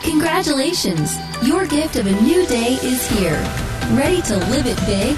Congratulations! Your gift of a new day is here. Ready to live it big?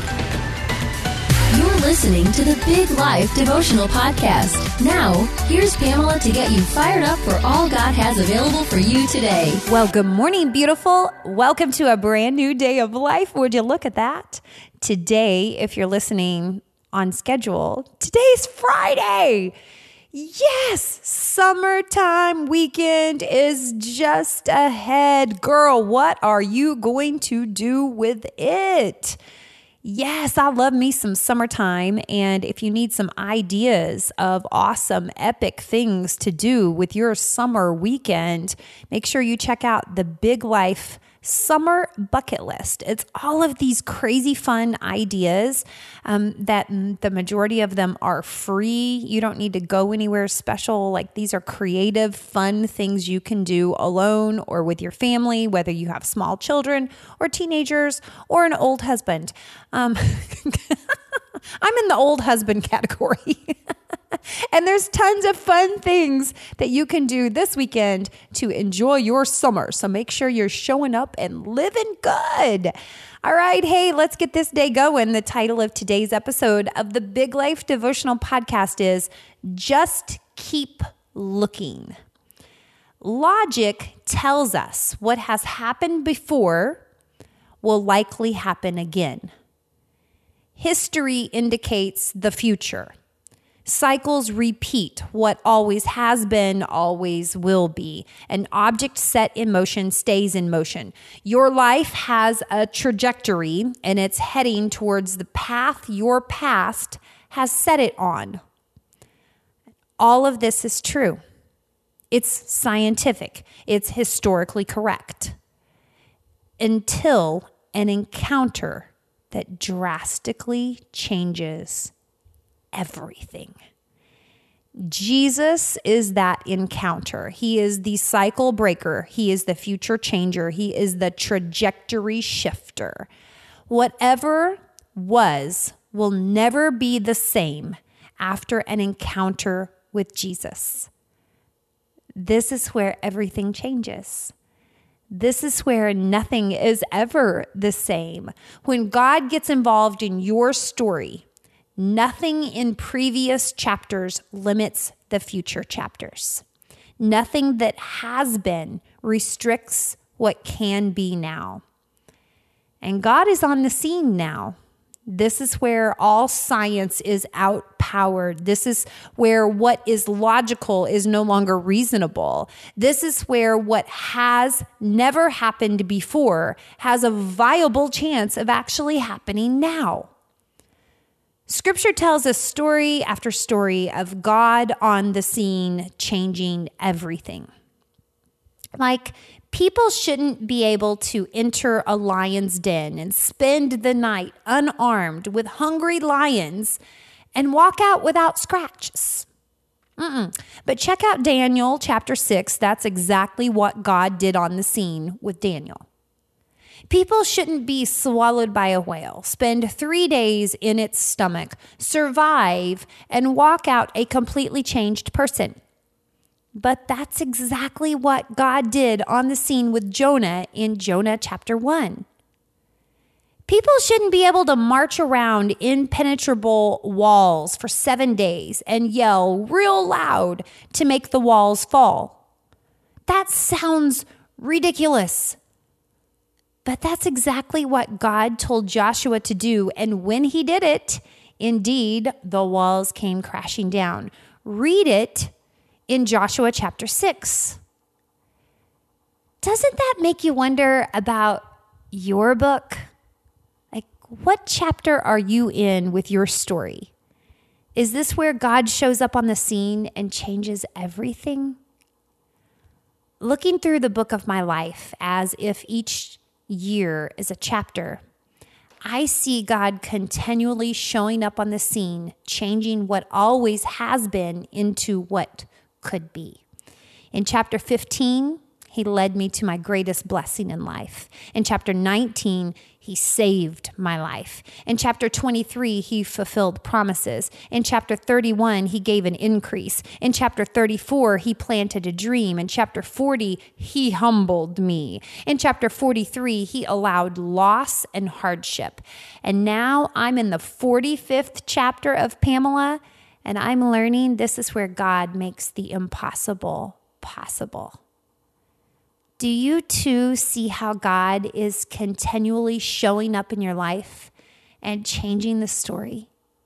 You're listening to the Big Life Devotional Podcast. Now, here's Pamela to get you fired up for all God has available for you today. Well, good morning, beautiful. Welcome to a brand new day of life. Would you look at that? Today, if you're listening on schedule, today's Friday. Yes, summertime weekend is just ahead. Girl, what are you going to do with it? Yes, I love me some summertime, and if you need some ideas of awesome, epic things to do with your summer weekend, make sure you check out the Big Life Summer Bucket List. It's all of these crazy fun ideas that the majority of them are free. You don't need to go anywhere special. Like, these are creative, fun things you can do alone or with your family, whether you have small children or teenagers or an old husband. I'm in the old husband category. And there's tons of fun things that you can do this weekend to enjoy your summer. So make sure you're showing up and living good. All right, hey, let's get this day going. The title of today's episode of the Big Life Devotional Podcast is Just Keep Looking. Logic tells us what has happened before will likely happen again. History indicates the future. Cycles repeat. What always has been, always will be. An object set in motion stays in motion. Your life has a trajectory, and it's heading towards the path your past has set it on. All of this is true. It's scientific. It's historically correct. Until an encounter that drastically changes everything. Jesus is that encounter. He is the cycle breaker. He is the future changer. He is the trajectory shifter. Whatever was will never be the same after an encounter with Jesus. This is where everything changes. This is where nothing is ever the same. When God gets involved in your story, nothing in previous chapters limits the future chapters. Nothing that has been restricts what can be now. And God is on the scene now. This is where all science is outpowered. This is where what is logical is no longer reasonable. This is where what has never happened before has a viable chance of actually happening now. Scripture tells us story after story of God on the scene changing everything. Like, people shouldn't be able to enter a lion's den and spend the night unarmed with hungry lions and walk out without scratches. But check out Daniel chapter 6. That's exactly what God did on the scene with Daniel. People shouldn't be swallowed by a whale, spend 3 days in its stomach, survive, and walk out a completely changed person. But that's exactly what God did on the scene with Jonah in Jonah chapter 1. People shouldn't be able to march around impenetrable walls for 7 days and yell real loud to make the walls fall. That sounds ridiculous. But that's exactly what God told Joshua to do. And when he did it, indeed, the walls came crashing down. Read it in Joshua chapter 6. Doesn't that make you wonder about your book? Like, what chapter are you in with your story? Is this where God shows up on the scene and changes everything? Looking through the book of my life as if each year is a chapter, I see God continually showing up on the scene, changing what always has been into what could be. In chapter 15, He led me to my greatest blessing in life. In chapter 19, he saved my life. In chapter 23, he fulfilled promises. In chapter 31, he gave an increase. In chapter 34, he planted a dream. In chapter 40, he humbled me. In chapter 43, he allowed loss and hardship. And now I'm in the 45th chapter of Pamela, and I'm learning this is where God makes the impossible possible. Do you too see how God is continually showing up in your life and changing the story?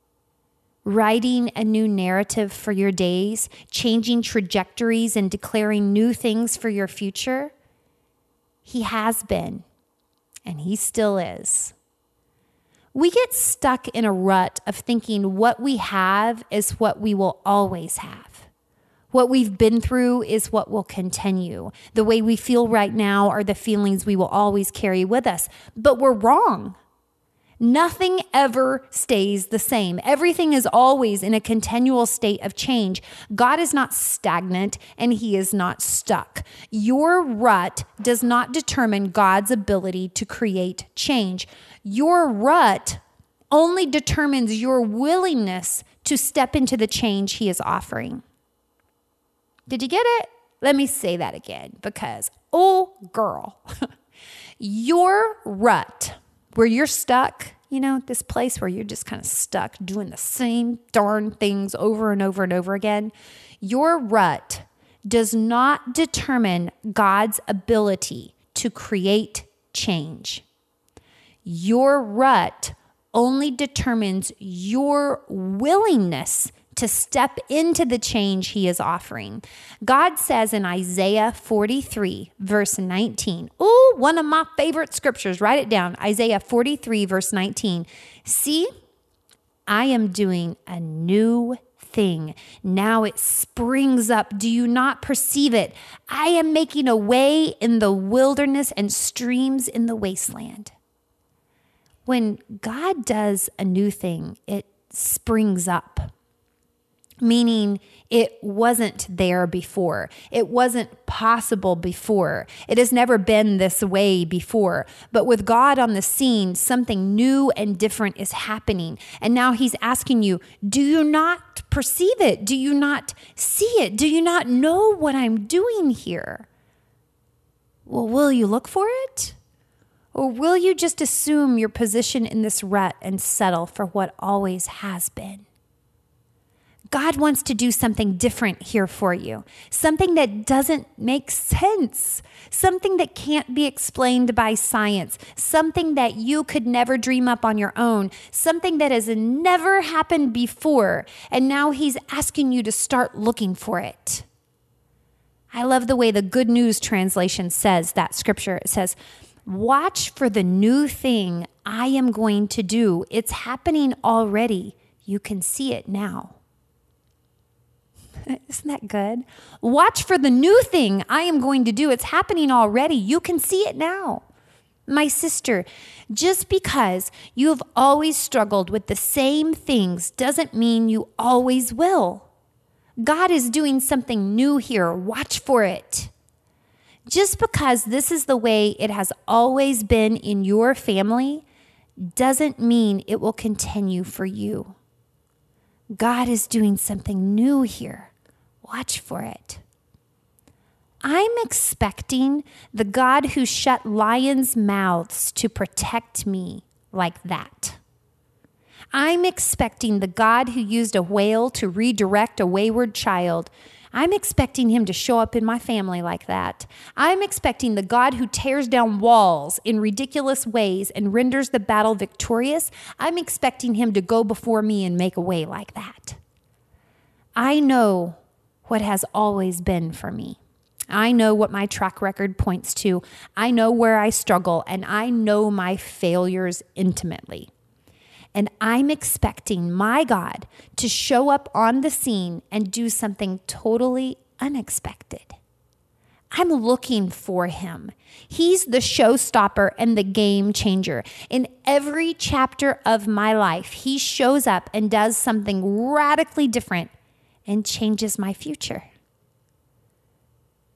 Writing a new narrative for your days, changing trajectories and declaring new things for your future? He has been, and he still is. We get stuck in a rut of thinking what we have is what we will always have. What we've been through is what will continue. The way we feel right now are the feelings we will always carry with us. But we're wrong. Nothing ever stays the same. Everything is always in a continual state of change. God is not stagnant and he is not stuck. Your rut does not determine God's ability to create change. Your rut only determines your willingness to step into the change he is offering. Did you get it? Let me say that again because, oh girl, your rut, where you're stuck, this place where you're just kind of stuck doing the same darn things over and over and over again, your rut does not determine God's ability to create change. Your rut only determines your willingness to step into the change he is offering. God says in Isaiah 43, verse 19, one of my favorite scriptures, write it down, Isaiah 43, verse 19. See, I am doing a new thing. Now it springs up. Do you not perceive it? I am making a way in the wilderness and streams in the wasteland. When God does a new thing, it springs up. Meaning it wasn't there before. It wasn't possible before. It has never been this way before. But with God on the scene, something new and different is happening. And now he's asking you, do you not perceive it? Do you not see it? Do you not know what I'm doing here? Well, will you look for it? Or will you just assume your position in this rut and settle for what always has been? God wants to do something different here for you, something that doesn't make sense, something that can't be explained by science, something that you could never dream up on your own, something that has never happened before, and now he's asking you to start looking for it. I love the way the Good News translation says that scripture. It says, watch for the new thing I am going to do. It's happening already. You can see it now. Isn't that good? Watch for the new thing I am going to do. It's happening already. You can see it now. My sister, just because you have always struggled with the same things doesn't mean you always will. God is doing something new here. Watch for it. Just because this is the way it has always been in your family doesn't mean it will continue for you. God is doing something new here. Watch for it. I'm expecting the God who shut lions' mouths to protect me like that. I'm expecting the God who used a whale to redirect a wayward child. I'm expecting him to show up in my family like that. I'm expecting the God who tears down walls in ridiculous ways and renders the battle victorious. I'm expecting him to go before me and make a way like that. I know what has always been for me. I know what my track record points to. I know where I struggle, and I know my failures intimately. And I'm expecting my God to show up on the scene and do something totally unexpected. I'm looking for him. He's the showstopper and the game changer. In every chapter of my life, he shows up and does something radically different and changes my future.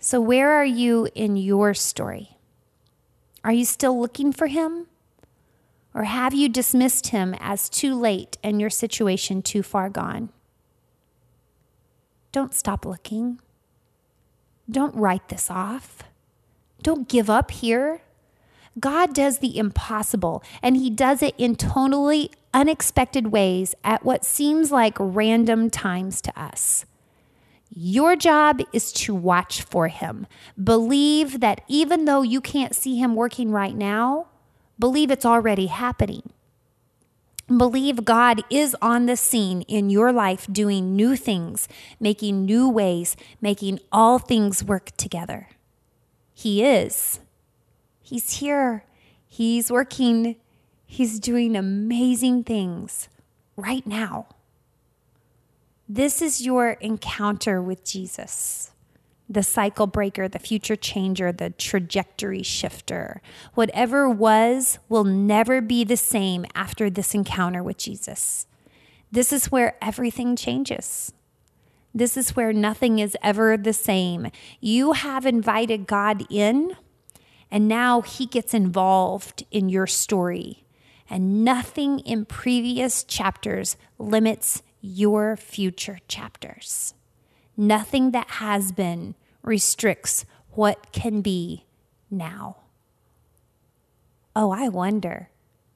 So where are you in your story? Are you still looking for him? Or have you dismissed him as too late and your situation too far gone? Don't stop looking. Don't write this off. Don't give up here. God does the impossible, and he does it in totally unexpected ways at what seems like random times to us. Your job is to watch for him. Believe that even though you can't see him working right now, believe it's already happening. Believe God is on the scene in your life doing new things, making new ways, making all things work together. He is. He's here. He's working. He's doing amazing things right now. This is your encounter with Jesus, the cycle breaker, the future changer, the trajectory shifter. Whatever was will never be the same after this encounter with Jesus. This is where everything changes. This is where nothing is ever the same. You have invited God in, and now he gets involved in your story. And nothing in previous chapters limits your future chapters. Nothing that has been restricts what can be now. Oh, I wonder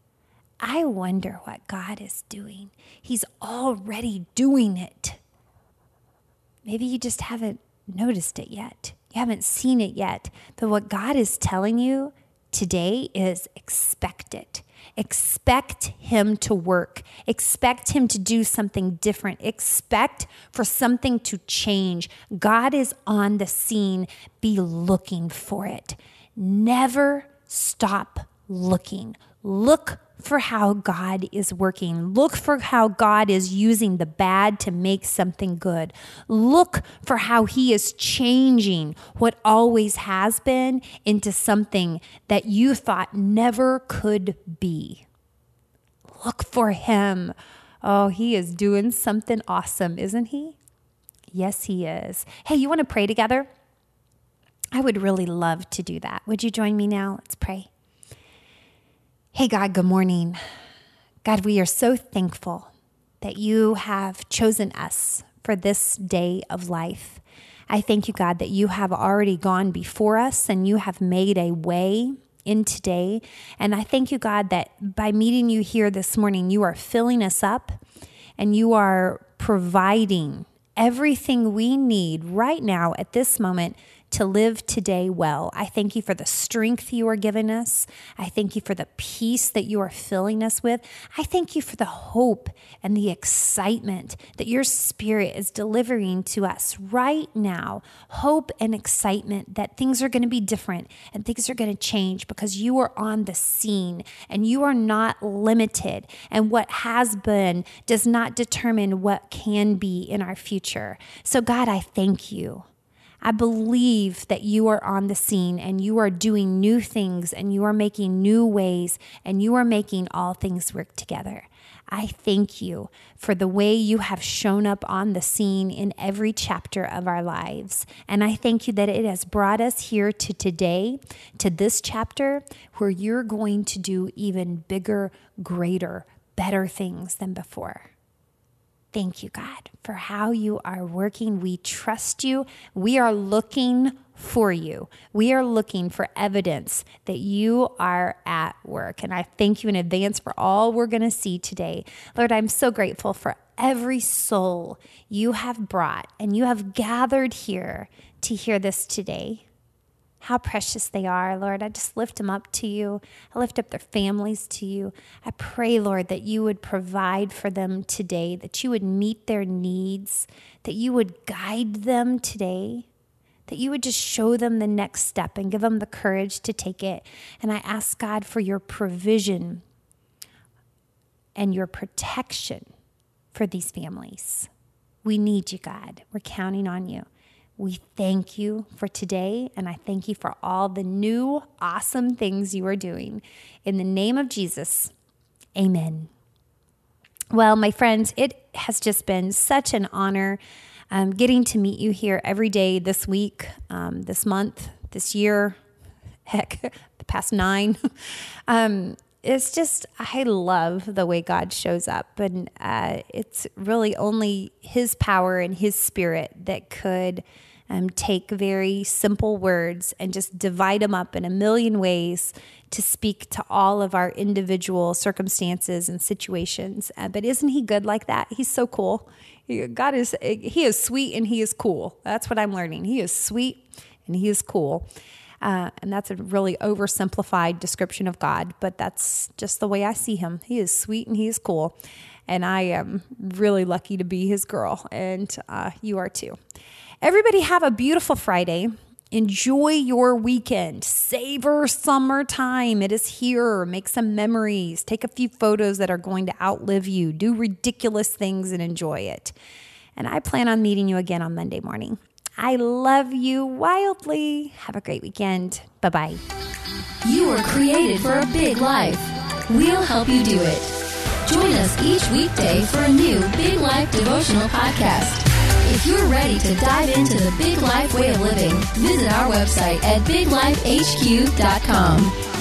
what God is doing. He's already doing it. Maybe you just haven't noticed it yet. You haven't seen it yet. But what God is telling you today is expect it. Expect him to work. Expect him to do something different. Expect for something to change. God is on the scene. Be looking for it. Never stop looking. Look for how God is working. Look for how God is using the bad to make something good. Look for how he is changing what always has been into something that you thought never could be. Look for him. Oh, he is doing something awesome, isn't he? Yes, he is. Hey, you want to pray together? I would really love to do that. Would you join me now? Let's pray. Hey, God, good morning. God, we are so thankful that you have chosen us for this day of life. I thank you, God, that you have already gone before us and you have made a way in today. And I thank you, God, that by meeting you here this morning, you are filling us up and you are providing everything we need right now at this moment to live today well. I thank you for the strength you are giving us. I thank you for the peace that you are filling us with. I thank you for the hope and the excitement that your Spirit is delivering to us right now. Hope and excitement that things are going to be different and things are going to change because you are on the scene and you are not limited. And what has been does not determine what can be in our future. So God, I thank you. I believe that you are on the scene and you are doing new things and you are making new ways and you are making all things work together. I thank you for the way you have shown up on the scene in every chapter of our lives. And I thank you that it has brought us here to today, to this chapter where you're going to do even bigger, greater, better things than before. Thank you, God, for how you are working. We trust you. We are looking for you. We are looking for evidence that you are at work. And I thank you in advance for all we're going to see today. Lord, I'm so grateful for every soul you have brought and you have gathered here to hear this today. How precious they are, Lord. I just lift them up to you. I lift up their families to you. I pray, Lord, that you would provide for them today, that you would meet their needs, that you would guide them today, that you would just show them the next step and give them the courage to take it. And I ask, God, for your provision and your protection for these families. We need you, God. We're counting on you. We thank you for today, and I thank you for all the new, awesome things you are doing. In the name of Jesus, amen. Well, my friends, it has just been such an honor Getting to meet you here every day this week, this month, this year, heck, the past 9. It's just, I love the way God shows up, and it's really only His power and His Spirit that could take very simple words and just divide them up in a million ways to speak to all of our individual circumstances and situations. But isn't He good like that? He's so cool. He is sweet and He is cool. That's what I'm learning. He is sweet and He is cool. And that's a really oversimplified description of God, but that's just the way I see Him. He is sweet and He is cool. And I am really lucky to be His girl, and you are too. Everybody have a beautiful Friday. Enjoy your weekend. Savor summertime. It is here. Make some memories. Take a few photos that are going to outlive you. Do ridiculous things and enjoy it. And I plan on meeting you again on Monday morning. I love you wildly. Have a great weekend. Bye-bye. You were created for a big life. We'll help you do it. Join us each weekday for a new Big Life devotional podcast. If you're ready to dive into the big life way of living, visit our website at biglifehq.com.